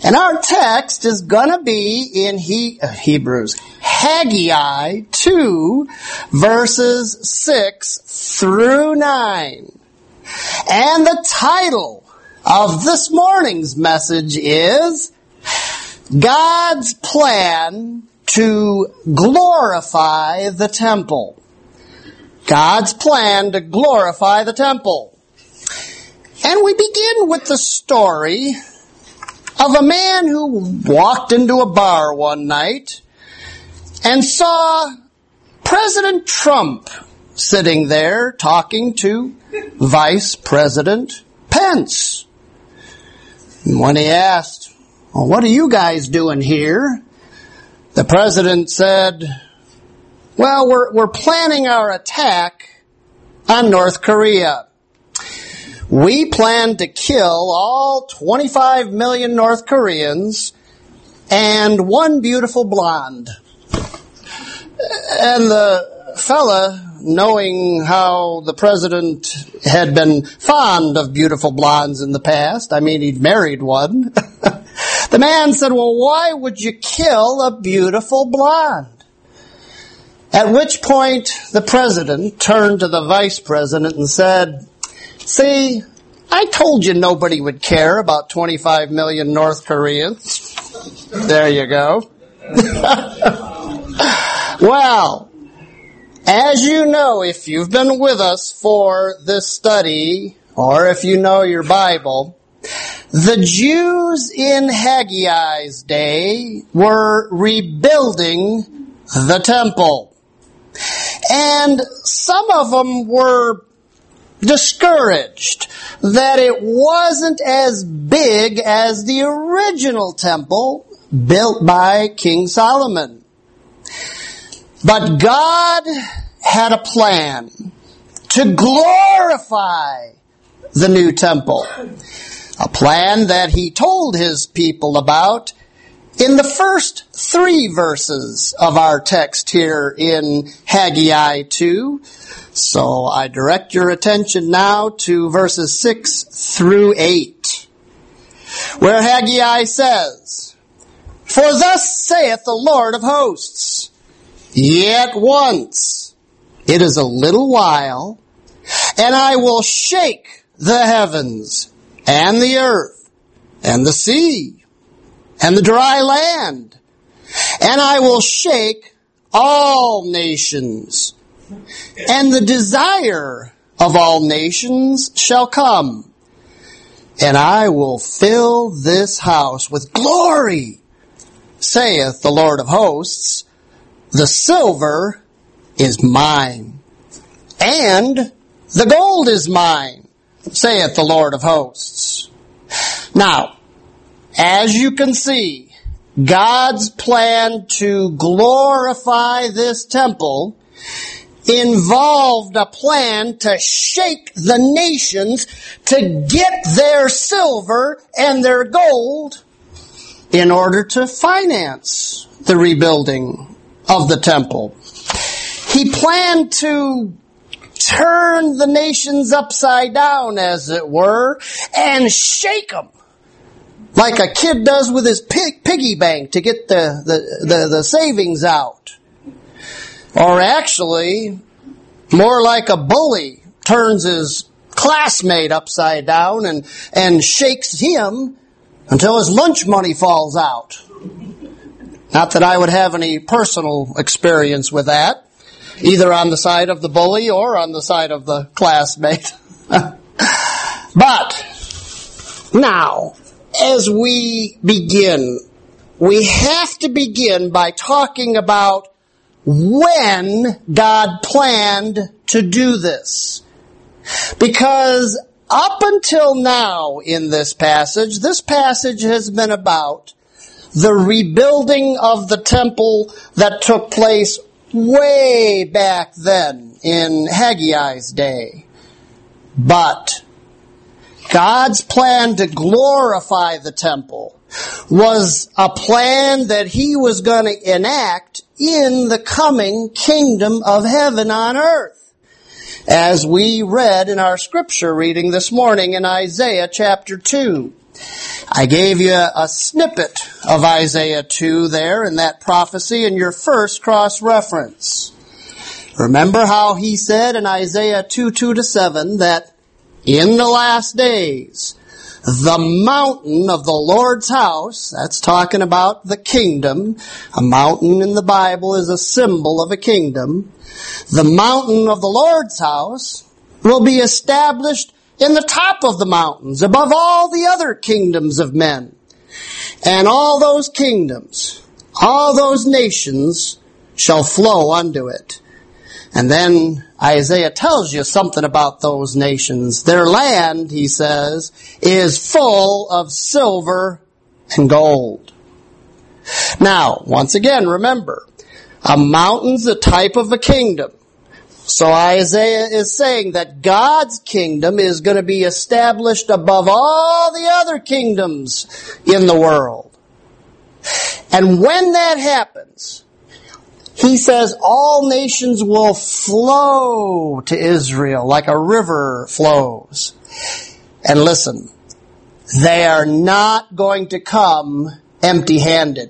And our text is going to be in Hebrews, Haggai 2, verses 6 through 9. And the title of this morning's message is God's Plan to Glorify the Temple. God's plan to glorify the temple. And we begin with the story of a man who walked into a bar one night and saw President Trump sitting there talking to Vice President Pence. And when he asked, "Well, what are you guys doing here?" the president said, "Well, we're planning our attack on North Korea. We plan to kill all 25 million North Koreans and one beautiful blonde." And the fella, knowing how the president had been fond of beautiful blondes in the past, he'd married one, the man said, "Well, why would you kill a beautiful blonde?" At which point the president turned to the vice president and said, "See, I told you nobody would care about 25 million North Koreans." There you go. Well, as you know, if you've been with us for this study, or if you know your Bible, the Jews in Haggai's day were rebuilding the temple. And some of them were discouraged that it wasn't as big as the original temple built by King Solomon. But God had a plan to glorify the new temple, a plan that He told His people about in the first 3 verses of our text here in Haggai 2. So I direct your attention now to verses 6 through 8, where Haggai says, "For thus saith the Lord of hosts, yet once, it is a little while, and I will shake the heavens and the earth and the sea and the dry land, and I will shake all nations, and the desire of all nations shall come, and I will fill this house with glory, saith the Lord of hosts. The silver is mine, and the gold is mine, saith the Lord of hosts." Now, as you can see, God's plan to glorify this temple involved a plan to shake the nations to get their silver and their gold in order to finance the rebuilding of the temple. He planned to turn the nations upside down, as it were, and shake them like a kid does with his piggy bank to get the savings out. Or actually, more like a bully turns his classmate upside down and shakes him until his lunch money falls out. Not that I would have any personal experience with that, either on the side of the bully or on the side of the classmate. But now, as we begin, we have to begin by talking about when God planned to do this. Because up until now in this passage has been about the rebuilding of the temple that took place way back then in Haggai's day. But God's plan to glorify the temple was a plan that He was going to enact in the coming kingdom of heaven on earth. As we read in our scripture reading this morning in Isaiah chapter 2. I gave you a snippet of Isaiah 2 there in that prophecy in your first cross-reference. Remember how he said in Isaiah 2:2-7 that in the last days, the mountain of the Lord's house, that's talking about the kingdom. A mountain in the Bible is a symbol of a kingdom. The mountain of the Lord's house will be established in the top of the mountains, above all the other kingdoms of men. And all those kingdoms, all those nations shall flow unto it. And then Isaiah tells you something about those nations. Their land, he says, is full of silver and gold. Now, once again, remember, a mountain's a type of a kingdom. So Isaiah is saying that God's kingdom is going to be established above all the other kingdoms in the world. And when that happens, he says all nations will flow to Israel like a river flows. And listen, they are not going to come empty-handed.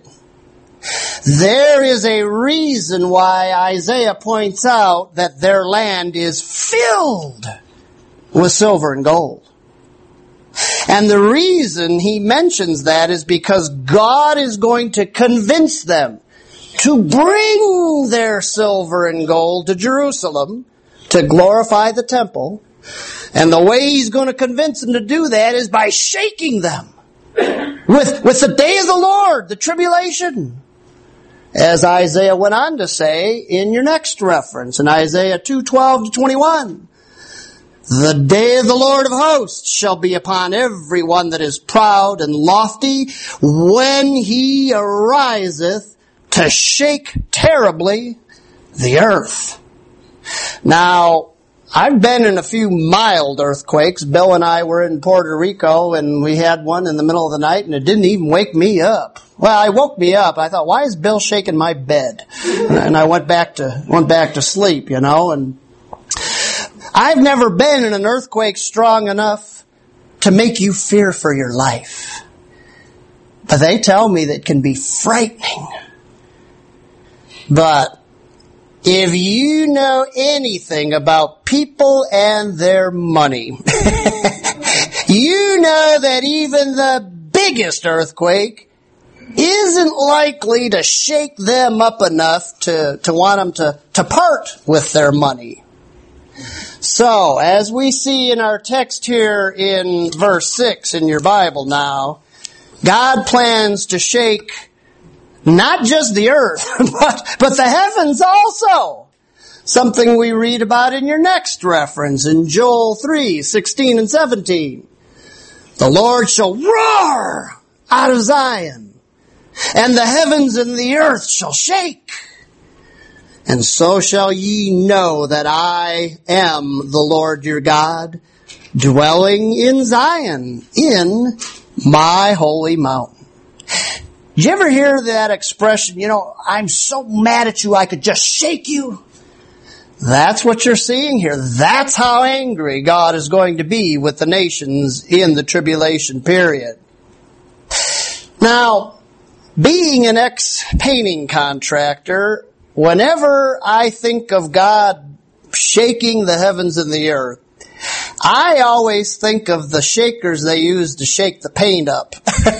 There is a reason why Isaiah points out that their land is filled with silver and gold. And the reason he mentions that is because God is going to convince them to bring their silver and gold to Jerusalem to glorify the temple. And the way he's going to convince them to do that is by shaking them with the day of the Lord, the tribulation. As Isaiah went on to say in your next reference, in Isaiah 2:12-21, the day of the Lord of hosts shall be upon every one that is proud and lofty, when he ariseth to shake terribly the earth. Now, I've been in a few mild earthquakes. Bill and I were in Puerto Rico, and we had one in the middle of the night, and it didn't even wake me up. Well, it woke me up. I thought, why is Bill shaking my bed? And I went back to sleep, you know. And I've never been in an earthquake strong enough to make you fear for your life. But they tell me that it can be frightening. But if you know anything about people and their money, you know that even the biggest earthquake isn't likely to shake them up enough to want them to part with their money. So, as we see in our text here in verse 6 in your Bible now, God plans to shake not just the earth, but the heavens also. Something we read about in your next reference in Joel 3:16 and 17. The Lord shall roar out of Zion, and the heavens and the earth shall shake. And so shall ye know that I am the Lord your God, dwelling in Zion, in my holy mountain. Did you ever hear that expression, I'm so mad at you I could just shake you? That's what you're seeing here. That's how angry God is going to be with the nations in the tribulation period. Now, being an ex-painting contractor, whenever I think of God shaking the heavens and the earth, I always think of the shakers they use to shake the paint up.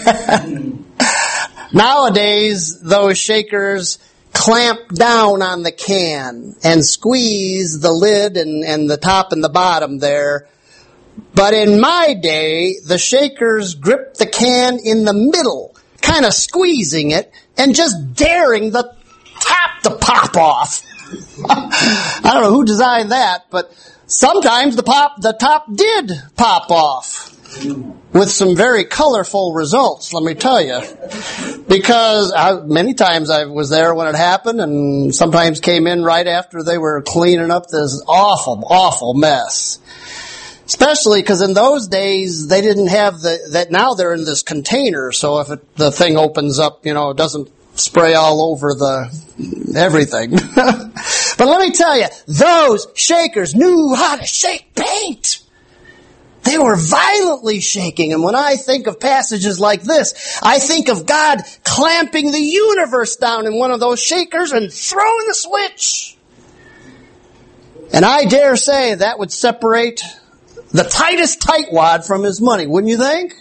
Nowadays, those shakers clamp down on the can and squeeze the lid and the top and the bottom there. But in my day, the shakers gripped the can in the middle, kind of squeezing it and just daring the top to pop off. I don't know who designed that, but sometimes the top did pop off. With some very colorful results, let me tell you. Because many times I was there when it happened and sometimes came in right after they were cleaning up this awful, awful mess. Especially because in those days they didn't have that now they're in this container, so if the thing opens up, it doesn't spray all over everything. But let me tell you, those shakers knew how to shake paint. They were violently shaking. And when I think of passages like this, I think of God clamping the universe down in one of those shakers and throwing the switch. And I dare say that would separate the tightest tightwad from his money, wouldn't you think?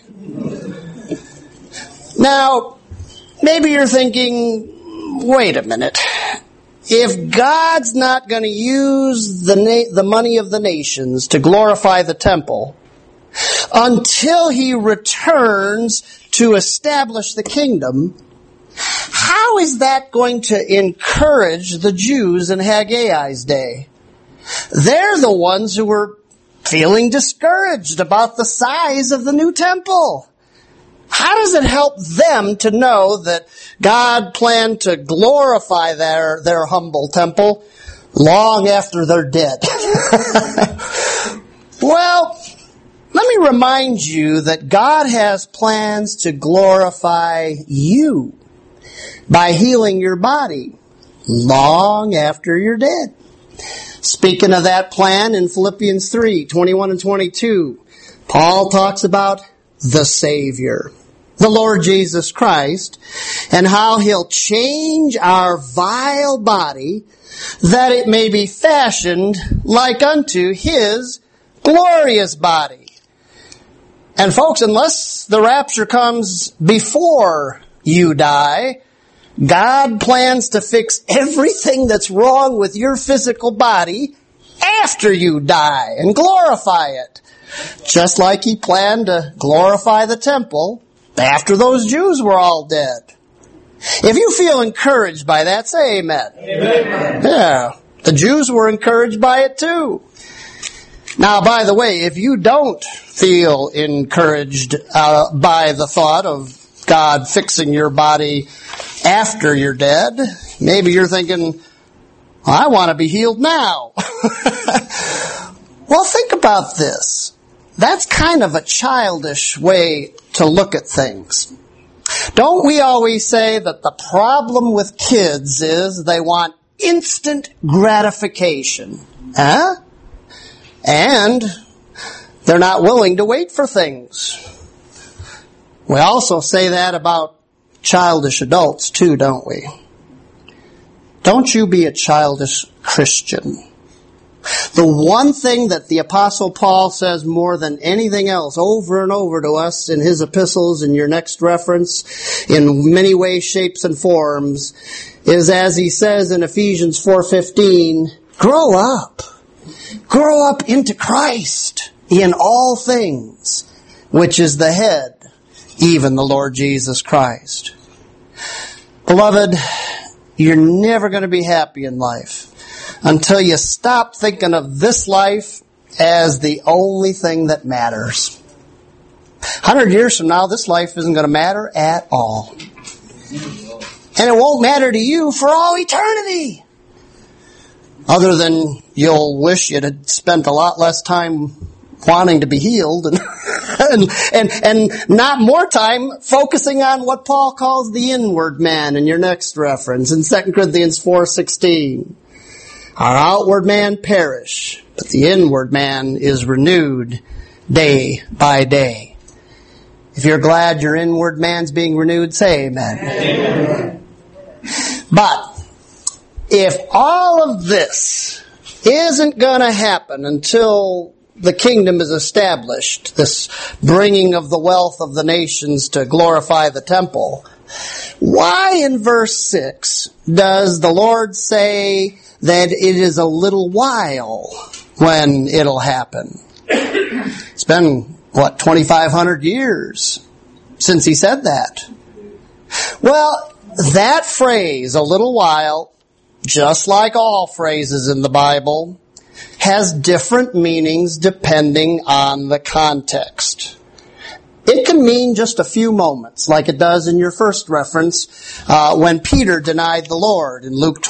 Now, maybe you're thinking, wait a minute. If God's not going to use the money of the nations to glorify the temple until He returns to establish the kingdom, how is that going to encourage the Jews in Haggai's day? They're the ones who were feeling discouraged about the size of the new temple. How does it help them to know that God planned to glorify their humble temple long after they're dead? Well, let me remind you that God has plans to glorify you by healing your body long after you're dead. Speaking of that plan in Philippians 3, 21 and 22, Paul talks about the Savior, the Lord Jesus Christ, and how He'll change our vile body that it may be fashioned like unto His glorious body. And folks, unless the rapture comes before you die, God plans to fix everything that's wrong with your physical body after you die and glorify it. Just like He planned to glorify the temple after those Jews were all dead. If you feel encouraged by that, say amen. Amen. Yeah, the Jews were encouraged by it too. Now, by the way, if you don't feel encouraged by the thought of God fixing your body after you're dead, maybe you're thinking, I want to be healed now. Well, think about this. That's kind of a childish way to look at things. Don't we always say that the problem with kids is they want instant gratification? Huh? And they're not willing to wait for things. We also say that about childish adults too, don't we? Don't you be a childish Christian. The one thing that the Apostle Paul says more than anything else over and over to us in his epistles, in your next reference, in many ways, shapes, and forms, is as he says in Ephesians 4:15, grow up. Grow up into Christ in all things, which is the head, even the Lord Jesus Christ. Beloved, you're never going to be happy in life until you stop thinking of this life as the only thing that matters. 100 years from now, this life isn't going to matter at all. And it won't matter to you for all eternity. Other than you'll wish you'd had spent a lot less time wanting to be healed and not more time focusing on what Paul calls the inward man in your next reference in 2 Corinthians 4:16. Our outward man perish, but the inward man is renewed day by day. If you're glad your inward man's being renewed, say amen. Amen. But if all of this isn't going to happen until the kingdom is established, this bringing of the wealth of the nations to glorify the temple, why in verse 6 does the Lord say that it is a little while when it'll happen? It's been, 2,500 years since He said that. Well, that phrase, a little while, just like all phrases in the Bible, has different meanings depending on the context. It can mean just a few moments, like it does in your first reference when Peter denied the Lord in Luke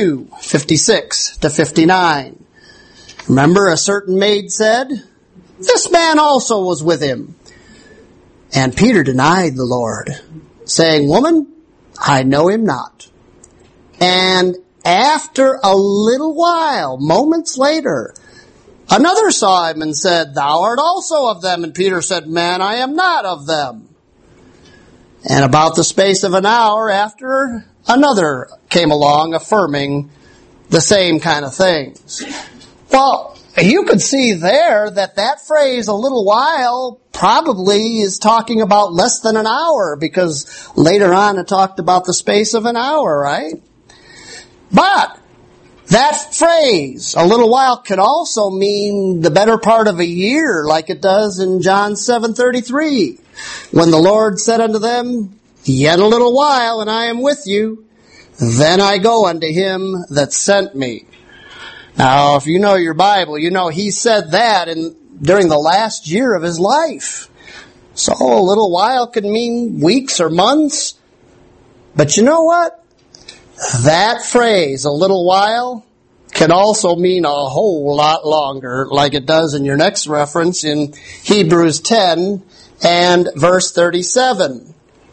22:56-59. Remember, a certain maid said, "This man also was with him." And Peter denied the Lord, saying, "Woman, I know him not." And after a little while, moments later, Another saw him and said, Thou art also of them. And Peter said, Man, I am not of them. And about the space of an hour after, another came along affirming the same kind of things. Well, you could see there that phrase, a little while, probably is talking about less than an hour, because later on it talked about the space of an hour, right? But that phrase, a little while, could also mean the better part of a year, like it does in John 7:33, when the Lord said unto them, Yet a little while, and I am with you, then I go unto him that sent me. Now, if you know your Bible, you know he said that during the last year of his life. So a little while could mean weeks or months. But you know what? That phrase, a little while, can also mean a whole lot longer, like it does in your next reference in Hebrews 10 and verse 37.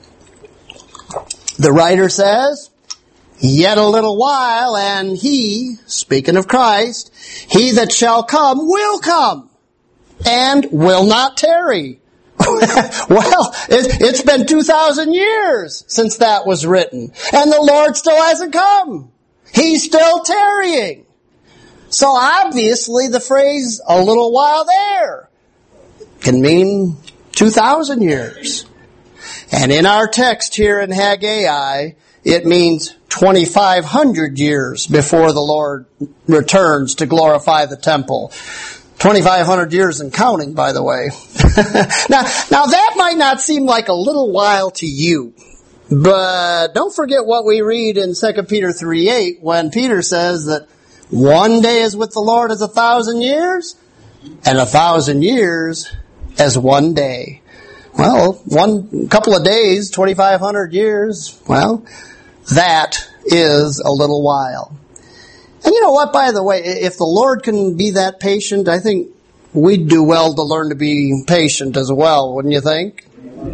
The writer says, Yet a little while, and he, speaking of Christ, he that shall come will come, and will not tarry. Well, it's been 2,000 years since that was written, and the Lord still hasn't come. He's still tarrying. So obviously the phrase, a little while there, can mean 2,000 years. And in our text here in Haggai, it means 2,500 years before the Lord returns to glorify the temple. 2,500 years and counting, by the way. Now that might not seem like a little while to you, but don't forget what we read in 2 Peter 3:8 when Peter says that one day is with the Lord as 1,000 years, and 1,000 years as one day. Well, one couple of days, 2,500 years, well, that is a little while. And you know what, by the way, if the Lord can be that patient, I think we'd do well to learn to be patient as well, wouldn't you think?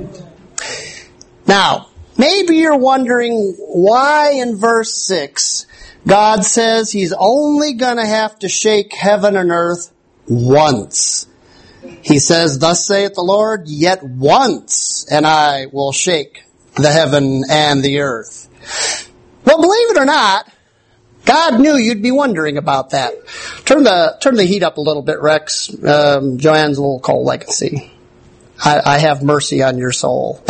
Now, maybe you're wondering why in verse 6 God says He's only going to have to shake heaven and earth once. He says, Thus saith the Lord, Yet once, and I will shake the heaven and the earth. Well, believe it or not, God knew you'd be wondering about that. Turn the heat up a little bit, Rex. Joanne's a little cold, I can see. I have mercy on your soul.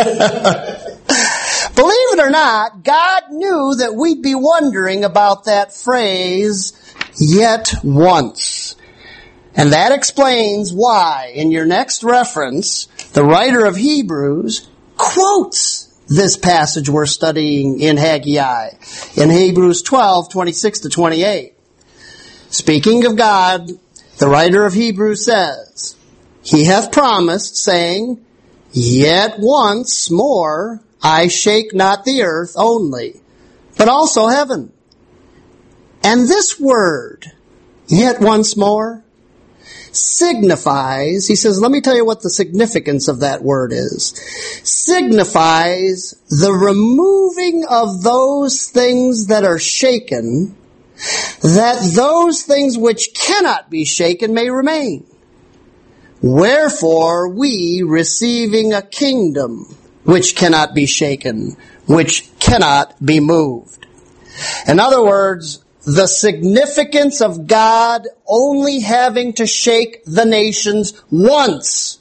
Believe it or not, God knew that we'd be wondering about that phrase, yet once. And that explains why, in your next reference, the writer of Hebrews quotes this passage we're studying in Haggai, in Hebrews 12:26-28. Speaking of God, the writer of Hebrews says, He hath promised, saying, Yet once more I shake not the earth only, but also heaven. And this word, yet once more, signifies, he says, let me tell you what the significance of that word is. Signifies the removing of those things that are shaken, that those things which cannot be shaken may remain. Wherefore we, receiving a kingdom which cannot be shaken, which cannot be moved. In other words, the significance of God only having to shake the nations once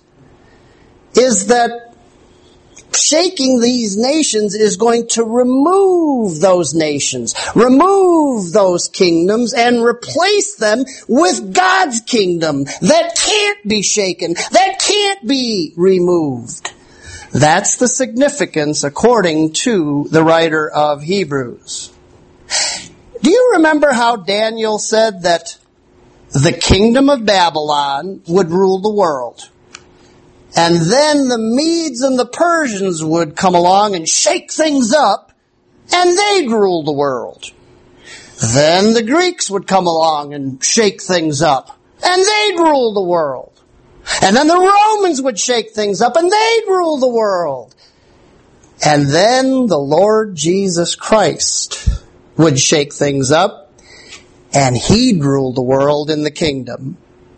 is that shaking these nations is going to remove those nations, remove those kingdoms, and replace them with God's kingdom that can't be shaken, that can't be removed. That's the significance according to the writer of Hebrews. Do you remember how Daniel said that the kingdom of Babylon would rule the world? And then the Medes and the Persians would come along and shake things up, and they'd rule the world. Then the Greeks would come along and shake things up, and they'd rule the world. And then the Romans would shake things up, and they'd rule the world. And then the Lord Jesus Christ would shake things up, and He'd rule the world in the kingdom.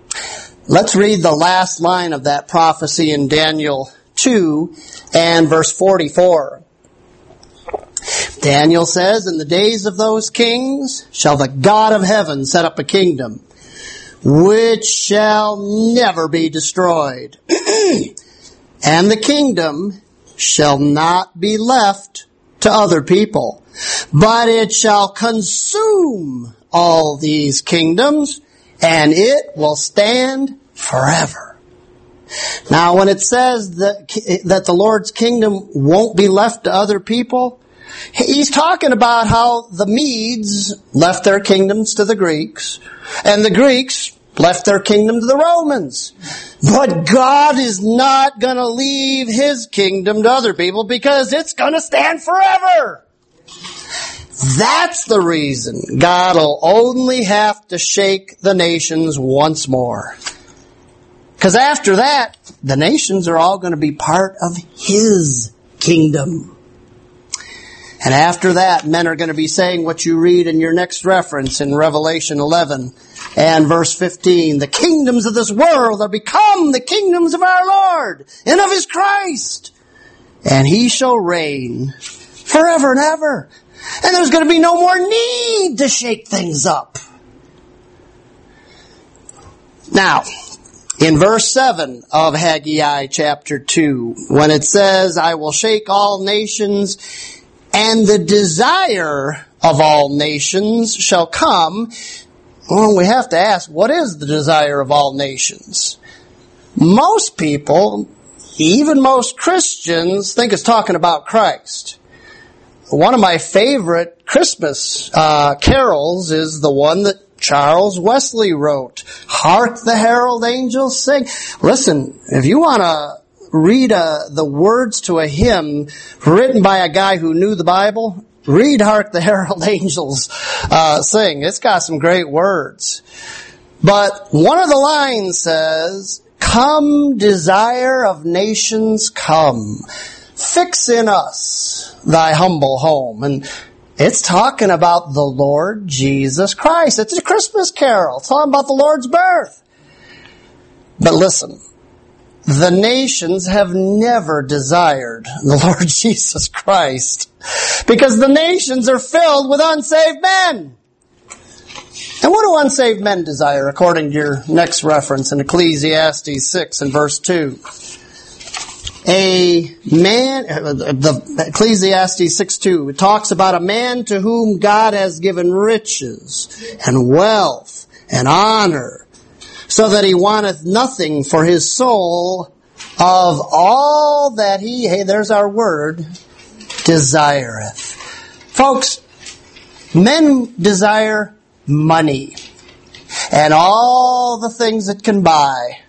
Let's read the last line of that prophecy in Daniel 2 and verse 44. Daniel says, "In the days of those kings shall the God of heaven set up a kingdom, which shall never be destroyed. And the kingdom shall not be left to other people, but it shall consume all these kingdoms, and it will stand forever." Now, when it says that the Lord's kingdom won't be left to other people, he's talking about how the Medes left their kingdoms to the Greeks, and the Greeks left their kingdom to the Romans. But God is not going to leave His kingdom to other people because it's going to stand forever. That's the reason God will only have to shake the nations once more. Because after that, the nations are all going to be part of His kingdom. And after that, men are going to be saying what you read in your next reference in Revelation 11 and verse 15. "The kingdoms of this world are become the kingdoms of our Lord and of His Christ. And He shall reign forever and ever." And there's going to be no more need to shake things up. Now, in verse 7 of Haggai chapter 2, when it says, "I will shake all nations, and the desire of all nations shall come," well, we have to ask, what is the desire of all nations? Most people, even most Christians, think it's talking about Christ. One of my favorite Christmas carols is the one that Charles Wesley wrote. "Hark the herald angels sing." Listen, if you want to read the words to a hymn written by a guy who knew the Bible, read "Hark the Herald Angels Sing." It's got some great words. But one of the lines says, "Come, desire of nations, come. Fix in us thy humble home." And it's talking about the Lord Jesus Christ. It's a Christmas carol. It's talking about the Lord's birth. But listen, the nations have never desired the Lord Jesus Christ because the nations are filled with unsaved men. And what do unsaved men desire, according to your next reference in Ecclesiastes 6 and verse 2? Ecclesiastes 6:2, it talks about a man to whom God has given riches and wealth and honor, so that he wanteth nothing for his soul of all that he," hey, there's our word, "desireth." Folks, men desire money and all the things it can buy.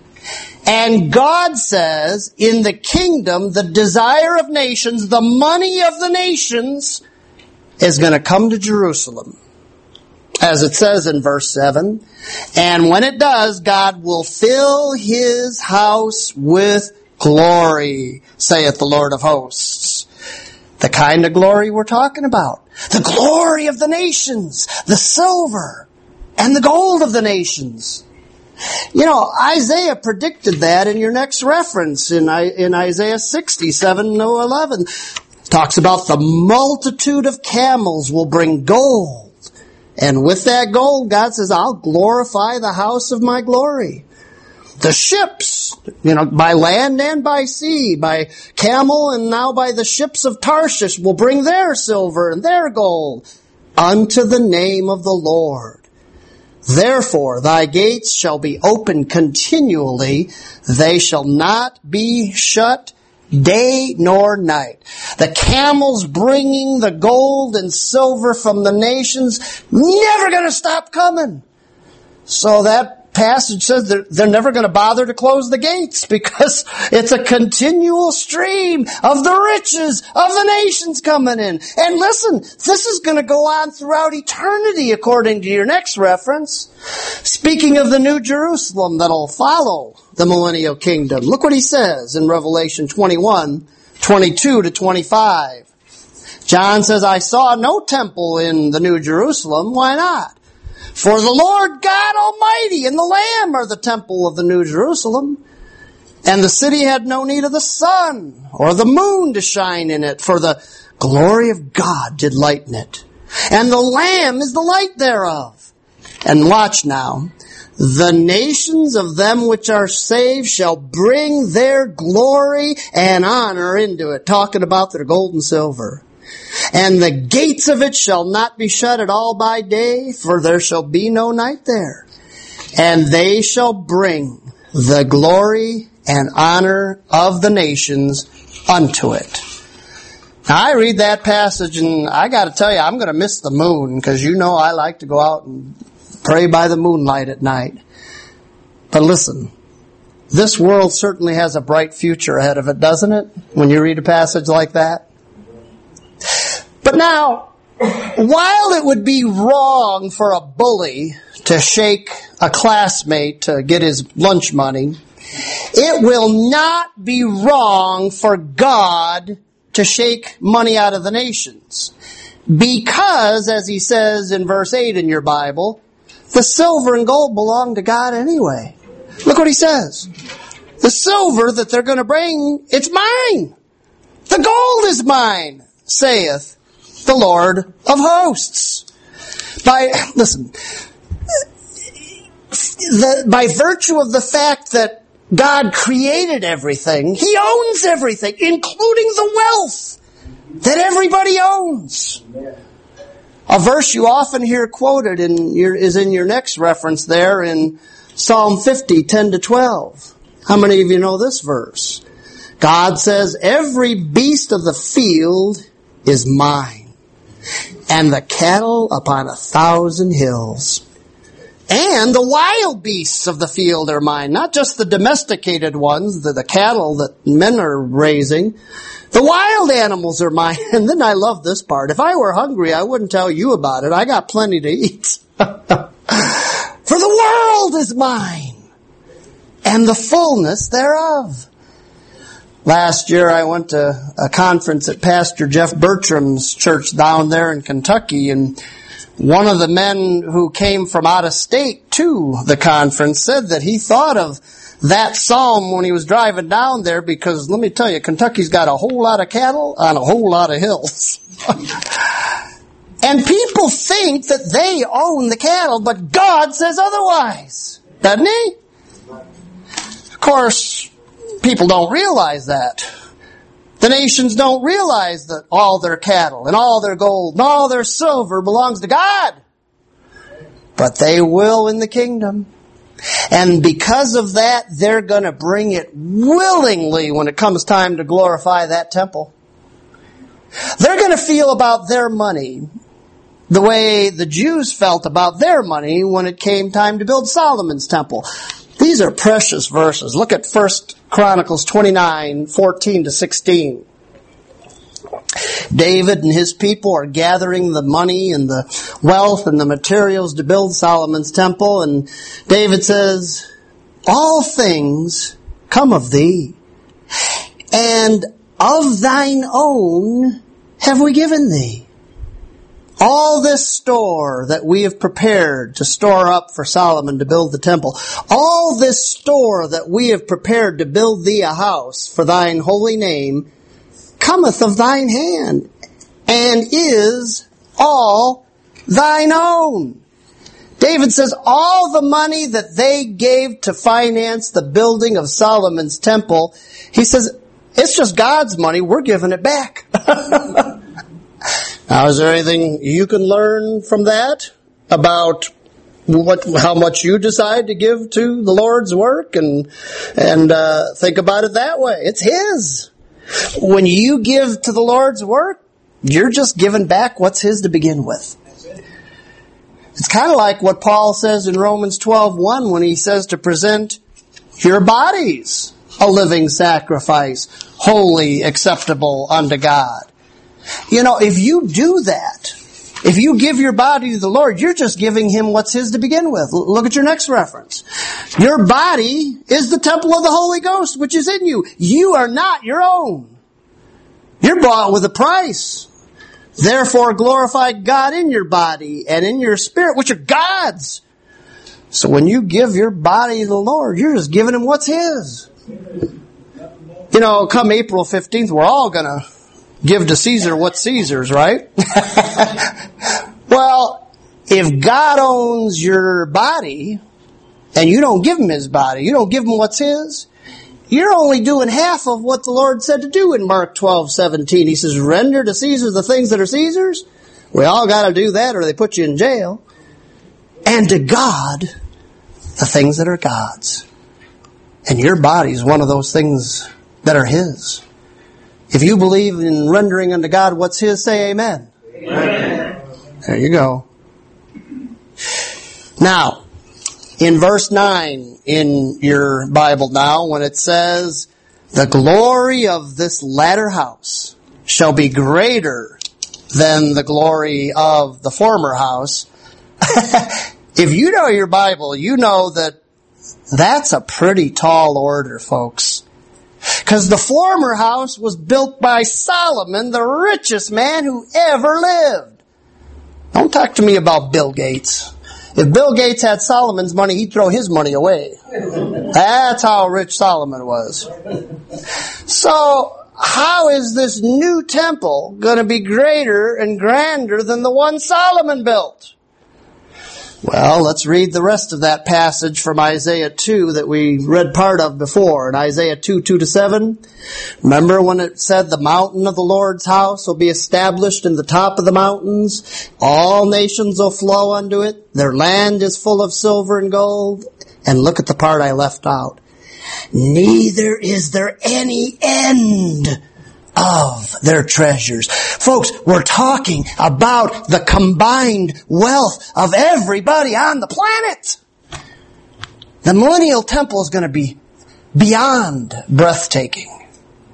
And God says, in the kingdom, the desire of nations, the money of the nations, is going to come to Jerusalem. As it says in verse 7, "And when it does, God will fill His house with glory, saith the Lord of hosts." The kind of glory we're talking about. The glory of the nations, the silver and the gold of the nations. You know, Isaiah predicted that in your next reference in Isaiah 67:11. Talks about the multitude of camels will bring gold. And with that gold, God says, "I'll glorify the house of my glory." The ships, by land and by sea, by camel and now by the ships of Tarshish will bring their silver and their gold unto the name of the Lord. "Therefore thy gates shall be open continually, they shall not be shut day nor night." The camels bringing the gold and silver from the nations, never going to stop coming. So that passage says they're never going to bother to close the gates because it's a continual stream of the riches of the nations coming in. And listen, this is going to go on throughout eternity according to your next reference. Speaking of the New Jerusalem that'll follow the millennial kingdom, look what he says in Revelation 21:22-25. John says, "I saw no temple in the New Jerusalem." Why not? For the Lord God Almighty and the Lamb are the temple of the New Jerusalem. And the city had no need of the sun or the moon to shine in it, for the glory of God did lighten it. And the Lamb is the light thereof. And watch now, the nations of them which are saved shall bring their glory and honor into it. Talking about their gold and silver. And the gates of it shall not be shut at all by day, for there shall be no night there. And they shall bring the glory and honor of the nations unto it. Now, I read that passage and I got to tell you, I'm going to miss the moon, because you know I like to go out and pray by the moonlight at night. But listen, this world certainly has a bright future ahead of it, doesn't it? When you read a passage like that. But now, while it would be wrong for a bully to shake a classmate to get his lunch money, it will not be wrong for God to shake money out of the nations. Because, as he says in verse 8 in your Bible, the silver and gold belong to God anyway. Look what he says. The silver that they're going to bring, it's mine. The gold is mine, saith the Lord of hosts. By virtue of the fact that God created everything, He owns everything, including the wealth that everybody owns. A verse you often hear quoted is in your next reference there in Psalm 50, 10-12. How many of you know this verse? God says, every beast of the field is mine, and the cattle upon 1,000 hills. And the wild beasts of the field are mine, not just the domesticated ones, the cattle that men are raising. The wild animals are mine. And then I love this part. If I were hungry, I wouldn't tell you about it. I got plenty to eat. For the world is mine, and the fullness thereof. Last year I went to a conference at Pastor Jeff Bertram's church down there in Kentucky, and one of the men who came from out of state to the conference said that he thought of that psalm when he was driving down there, because let me tell you, Kentucky's got a whole lot of cattle on a whole lot of hills. And people think that they own the cattle, but God says otherwise, doesn't He? Of course, people don't realize that. The nations don't realize that all their cattle and all their gold and all their silver belongs to God. But they will in the kingdom. And because of that, they're going to bring it willingly when it comes time to glorify that temple. They're going to feel about their money the way the Jews felt about their money when it came time to build Solomon's temple. These are precious verses. Look at 1 Chronicles 29, 14-16. David and his people are gathering the money and the wealth and the materials to build Solomon's temple. And David says, all things come of thee, and of thine own have we given thee. All this store that we have prepared to store up for Solomon to build the temple, all this store that we have prepared to build thee a house for thine holy name, cometh of thine hand, and is all thine own. David says all the money that they gave to finance the building of Solomon's temple, he says, it's just God's money, we're giving it back. Now, is there anything you can learn from that about how much you decide to give to the Lord's work and think about it that way? It's His. When you give to the Lord's work, you're just giving back what's His to begin with. It's kind of like what Paul says in Romans 12:1 when he says to present your bodies a living sacrifice, holy, acceptable unto God. You know, if you do that, if you give your body to the Lord, you're just giving Him what's His to begin with. Look at your next reference. Your body is the temple of the Holy Ghost, which is in you. You are not your own. You're bought with a price. Therefore glorify God in your body and in your spirit, which are God's. So when you give your body to the Lord, you're just giving Him what's His. You know, come April 15th, we're all going to give to Caesar what's Caesar's, right? Well, if God owns your body and you don't give Him His body, you don't give Him what's His, you're only doing half of what the Lord said to do in Mark 12:17. He says, render to Caesar the things that are Caesar's. We all got to do that or they put you in jail. And to God, the things that are God's. And your body is one of those things that are His. If you believe in rendering unto God what's His, say amen. Amen. There you go. Now, in verse 9 in your Bible now, when it says, the glory of this latter house shall be greater than the glory of the former house. If you know your Bible, you know that that's a pretty tall order, folks. Because the former house was built by Solomon, the richest man who ever lived. Don't talk to me about Bill Gates. If Bill Gates had Solomon's money, he'd throw his money away. That's how rich Solomon was. So, how is this new temple going to be greater and grander than the one Solomon built? Well, let's read the rest of that passage from Isaiah 2 that we read part of before. In Isaiah 2:2-7, remember when it said the mountain of the Lord's house will be established in the top of the mountains? All nations will flow unto it. Their land is full of silver and gold. And look at the part I left out. Neither is there any end of their treasures. Folks, we're talking about the combined wealth of everybody on the planet. The millennial temple is going to be beyond breathtaking.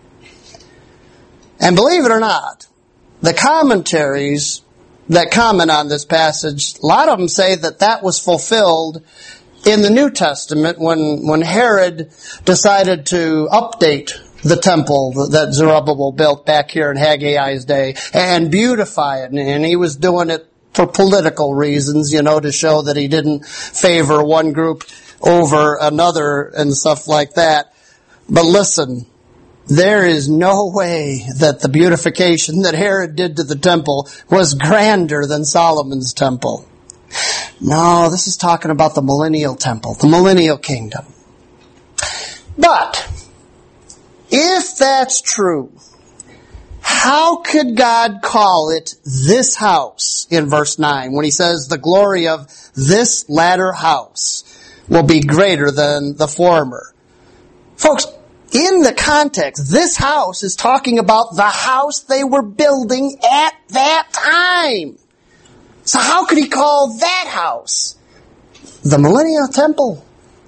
And believe it or not, the commentaries that comment on this passage, a lot of them say that that was fulfilled in the New Testament when Herod decided to update the temple that Zerubbabel built back here in Haggai's day and beautify it. And he was doing it for political reasons, you know, to show that he didn't favor one group over another and stuff like that. But listen, there is no way that the beautification that Herod did to the temple was grander than Solomon's temple. No, this is talking about the millennial temple, the millennial kingdom. But if that's true, how could God call it this house in verse 9 when He says the glory of this latter house will be greater than the former? Folks, in the context, this house is talking about the house they were building at that time. So how could He call that house the millennial temple?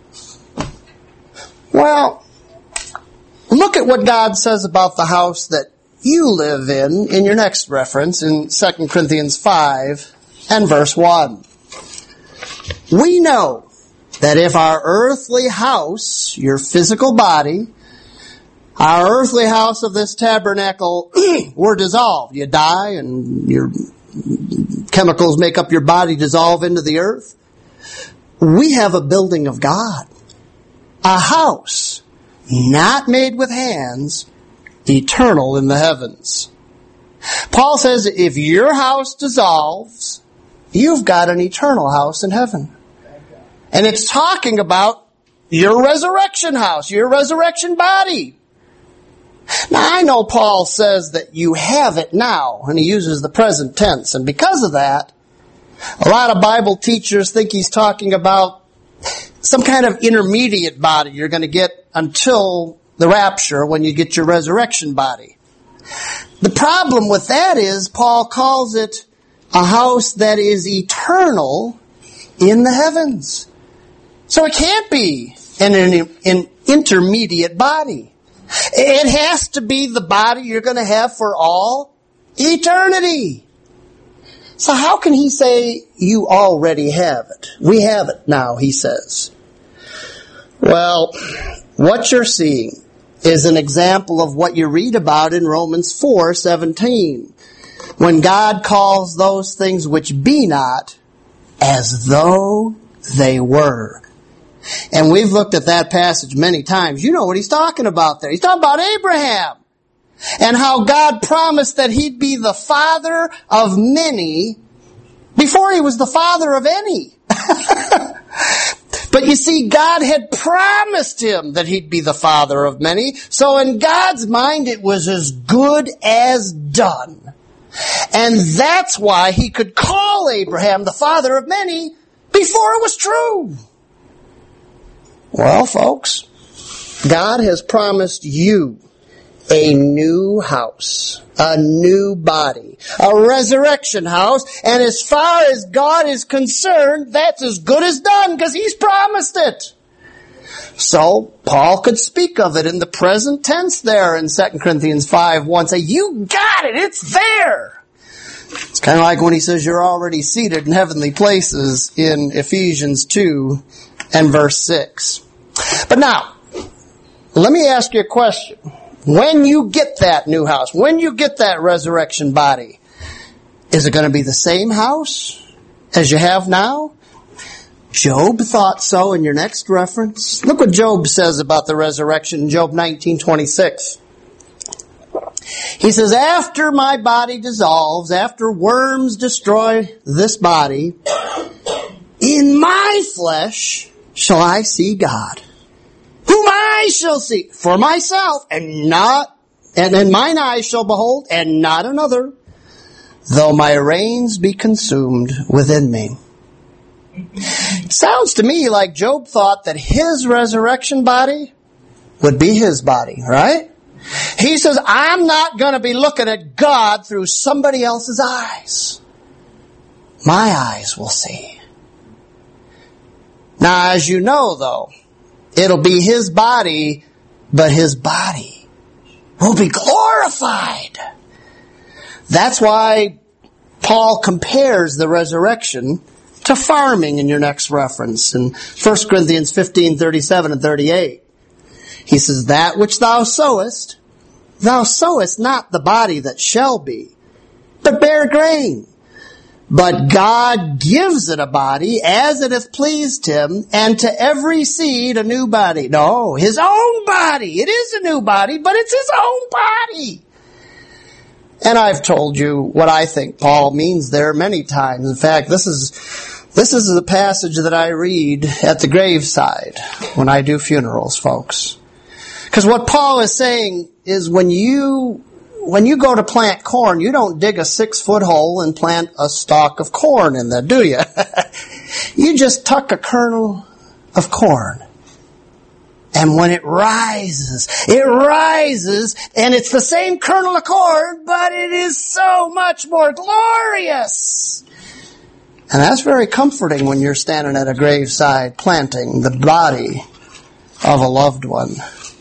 Well, look at what God says about the house that you live in your next reference in 2 Corinthians 5 and verse 1. We know that if our earthly house, your physical body, our earthly house of this tabernacle were dissolved, you die and your chemicals make up your body dissolve into the earth, we have a building of God, a house not made with hands, eternal in the heavens. Paul says if your house dissolves, you've got an eternal house in heaven. And it's talking about your resurrection house, your resurrection body. Now, I know Paul says that you have it now, and he uses the present tense. And because of that, a lot of Bible teachers think he's talking about some kind of intermediate body you're going to get until the rapture when you get your resurrection body. The problem with that is Paul calls it a house that is eternal in the heavens. So it can't be an intermediate body. It has to be the body you're going to have for all eternity. So how can he say you already have it? We have it now, he says. Well, what you're seeing is an example of what you read about in Romans 4:17. when God calls those things which be not as though they were. And we've looked at that passage many times. You know what he's talking about there. He's talking about Abraham and how God promised that he'd be the father of many before he was the father of any. But you see, God had promised him that he'd be the father of many. So in God's mind, it was as good as done. And that's why he could call Abraham the father of many before it was true. Well, folks, God has promised you a new house, a new body, a resurrection house, and as far as God is concerned, that's as good as done because he's promised it. So, Paul could speak of it in the present tense there in 2 Corinthians 5:1. Say, you got it, it's there. It's kind of like when he says you're already seated in heavenly places in Ephesians 2 and verse 6. But now, let me ask you a question. When you get that new house, when you get that resurrection body, is it going to be the same house as you have now? Job thought so in your next reference. Look what Job says about the resurrection in Job 19:26. He says, after my body dissolves, after worms destroy this body, in my flesh shall I see God, whom I shall see for myself, and in mine eyes shall behold, and not another, though my reins be consumed within me. It sounds to me like Job thought that his resurrection body would be his body, right? He says, I'm not going to be looking at God through somebody else's eyes. My eyes will see. Now, as you know, though, it'll be his body, but his body will be glorified. That's why Paul compares the resurrection to farming in your next reference in 1 Corinthians 15:37 and 38. He says, that which thou sowest not the body that shall be, but bare grain. But God gives it a body as it hath pleased him, and to every seed a new body. No, his own body. It is a new body, but it's his own body. And I've told you what I think Paul means there many times. In fact, this is the passage that I read at the graveside when I do funerals, folks. Because what Paul is saying is when you go to plant corn, you don't dig a 6-foot hole and plant a stalk of corn in there, do you? You just tuck a kernel of corn. And when it rises, and it's the same kernel of corn, but it is so much more glorious. And that's very comforting when you're standing at a graveside planting the body of a loved one.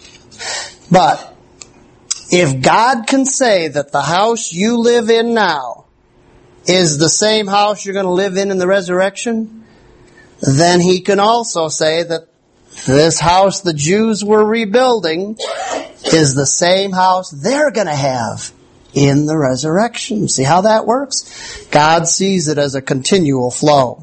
But if God can say that the house you live in now is the same house you're going to live in the resurrection, then he can also say that this house the Jews were rebuilding is the same house they're going to have in the resurrection. See how that works? God sees it as a continual flow.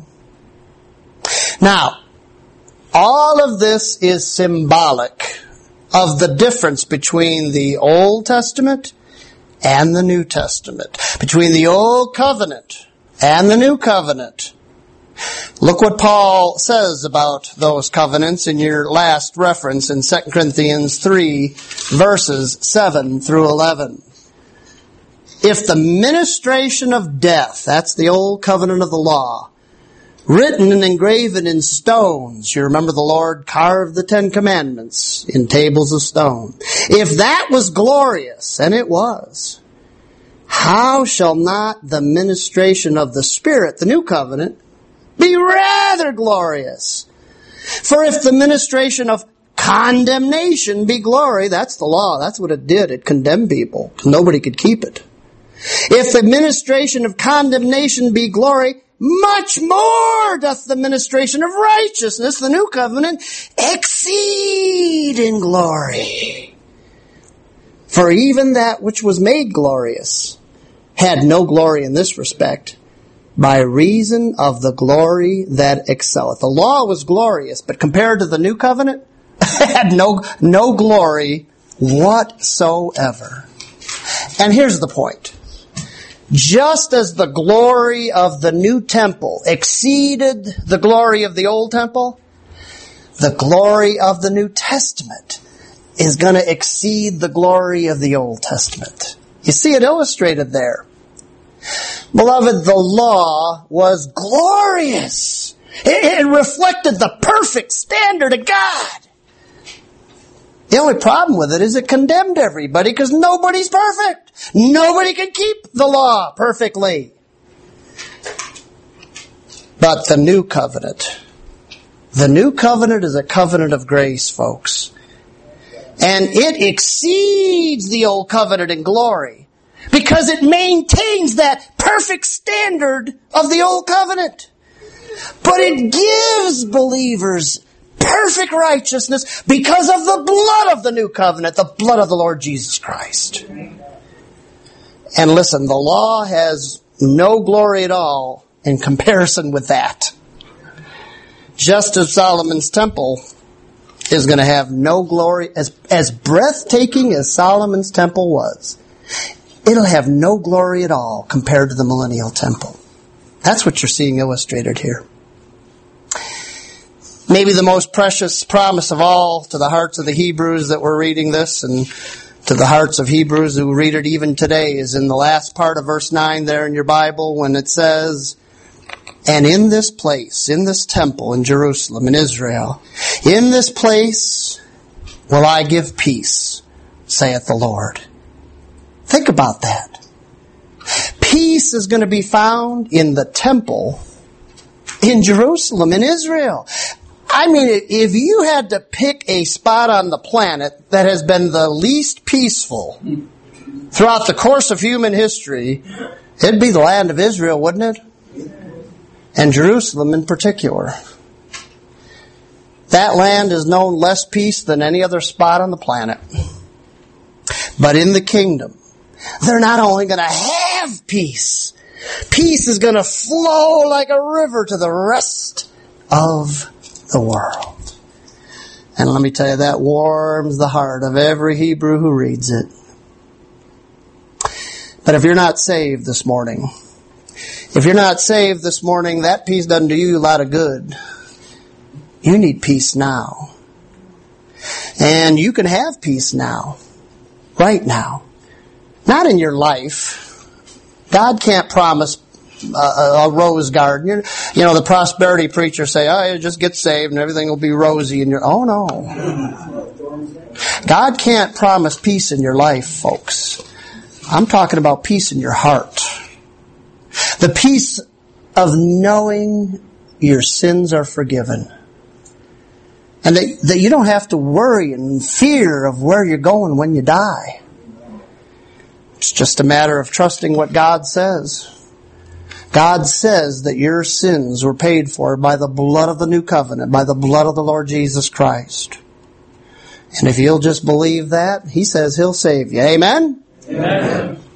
Now, all of this is symbolic of the difference between the Old Testament and the New Testament, between the Old Covenant and the New Covenant. Look what Paul says about those covenants in your last reference in 2 Corinthians 3, verses 7 through 11. If the ministration of death, that's the Old Covenant of the law, written and engraven in stones. You remember the Lord carved the 10 Commandments in tables of stone. If that was glorious, and it was, how shall not the ministration of the Spirit, the New Covenant, be rather glorious? For if the ministration of condemnation be glory, that's the law, that's what it did, it condemned people. Nobody could keep it. If the ministration of condemnation be glory, much more doth the ministration of righteousness, the New Covenant, exceed in glory. For even that which was made glorious had no glory in this respect, by reason of the glory that excelleth. The law was glorious, but compared to the new covenant, it had no glory whatsoever. And here's the point. Just as the glory of the new temple exceeded the glory of the old temple, the glory of the New Testament is going to exceed the glory of the Old Testament. You see it illustrated there. Beloved, the law was glorious. It reflected the perfect standard of God. The only problem with it is it condemned everybody because nobody's perfect. Nobody can keep the law perfectly. But the new covenant is a covenant of grace, folks. And it exceeds the old covenant in glory because it maintains that perfect standard of the old covenant. But it gives believers perfect righteousness because of the blood of the new covenant, the blood of the Lord Jesus Christ. And listen, the law has no glory at all in comparison with that. Just as Solomon's temple is going to have no glory, as breathtaking as Solomon's temple was, it'll have no glory at all compared to the millennial temple. That's what you're seeing illustrated here. Maybe the most precious promise of all to the hearts of the Hebrews that were reading this and to the hearts of Hebrews who read it even today is in the last part of verse 9 there in your Bible when it says, and in this place, in this temple in Jerusalem, in Israel, in this place will I give peace, saith the Lord. Think about that. Peace is going to be found in the temple in Jerusalem, in Israel. I mean, if you had to pick a spot on the planet that has been the least peaceful throughout the course of human history, it'd be the land of Israel, wouldn't it? And Jerusalem in particular. That land is known less peace than any other spot on the planet. But in the kingdom, they're not only going to have peace, peace is going to flow like a river to the rest of the world. And let me tell you, that warms the heart of every Hebrew who reads it. But if you're not saved this morning, that peace doesn't do you a lot of good. You need peace now. And you can have peace now. Right now. Not in your life. God can't promise a rose garden. You know, the prosperity preachers say, oh, you just get saved and everything will be rosy. And oh no. God can't promise peace in your life, folks. I'm talking about peace in your heart. The peace of knowing your sins are forgiven. And that you don't have to worry and fear of where you're going when you die. It's just a matter of trusting what God says. God says that your sins were paid for by the blood of the new covenant, by the blood of the Lord Jesus Christ. And if you'll just believe that, He says He'll save you. Amen? Amen.